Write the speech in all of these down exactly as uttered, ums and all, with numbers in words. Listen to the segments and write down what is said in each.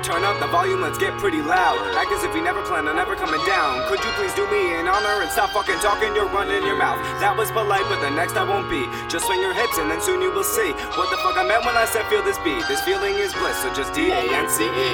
Turn up the volume, let's get pretty loud. Act as if we never planned on ever coming down. Could you please do me an honor and stop fucking talking, you're running your mouth. That was polite, but the next I won't be. Just swing your hips and then soon you will see what the fuck I meant when I said feel this beat. This feeling is bliss, so just D A N C E.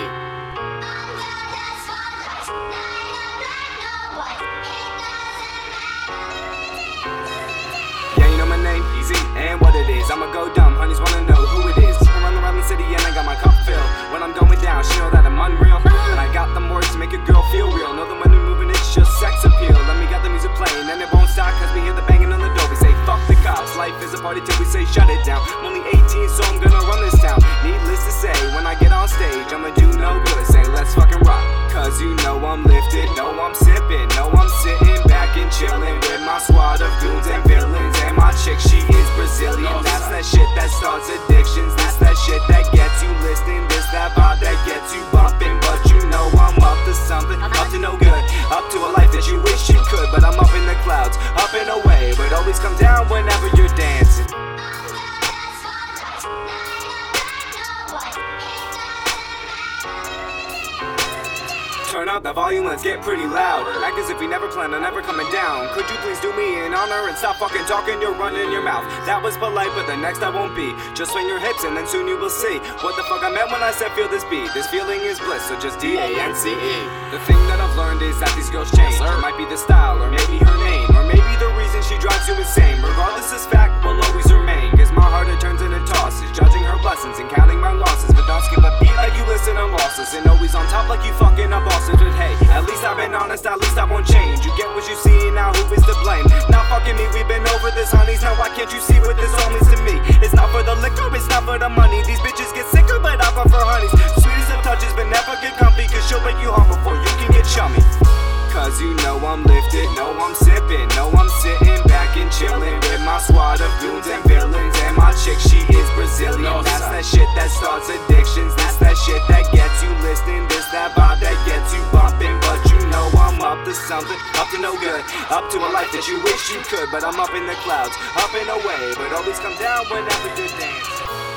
Yeah, you know my name, easy, and what it is. I'ma go dumb, honeys wanna know who it is. I run around the city and I got my cup filled. When I'm going down, she know that I'm unreal. And I got them words to make a girl feel real. Know that when we're moving, it's just sex appeal. Let me got the music playing and it won't stop, cause we hear the banging on the door. We say fuck the cops, life is a party till we say shut it down. I'm only eighteen, so I'm gonna run this town. Needless to say, when I get on stage, I'ma do no good. Say let's fucking rock, cause you know I'm lifted. Know I'm sipping, know I'm sitting back and chilling with my squad of goons and villains. And my chick, she is Brazilian. That's that shit that starts addictions. That's that shit that gets you listening. This that vibe that gets you bumping. But you know I'm up to something, up to no good, up to a life that you wish you could. But I'm up in the clouds, up and away, but always come down whenever you're dancing. Turn up the volume, let's get pretty loud. Act as if we never planned on ever coming down. Could you please do me an honor and stop fucking talking, you're running your mouth. That was polite, but the next I won't be. Just swing your hips and then soon you will see what the fuck I meant when I said feel this beat. This feeling is bliss, so just D A N C E. The thing that I've learned is that these girls change. It might be the style, or maybe her name, or maybe the reason she drives you insane. Regardless, this fact will always remain, cause my heart it turns into tosses, judging her blessings and counting my losses. But don't skip a beat like you listen to losses, and always on top like you fucking up bosses. But hey, at least I've been honest, at least I won't change. You get what you see, now who is to blame? Not fucking me, we've been over this, honeys. Now why can't you see what this all means to me? It's not for the liquor, it's not for the money. These bitches get sicker, but I prefer honeys. Sweetest of touches, but never get comfy, cause she'll break you heart before you can get chummy. Cause you know I'm lifted, know I'm sipping, know I'm sitting back and chilling with my squad of goons and villains. And my chick, she is Brazilian. That's that shit that starts addictions. That's that shit that gets you listening. This that vibe that gets you bumping. But you know I'm up to something, up to no good, up to a life that you wish you could. But I'm up in the clouds, up and away, but always come down whenever you're dancing.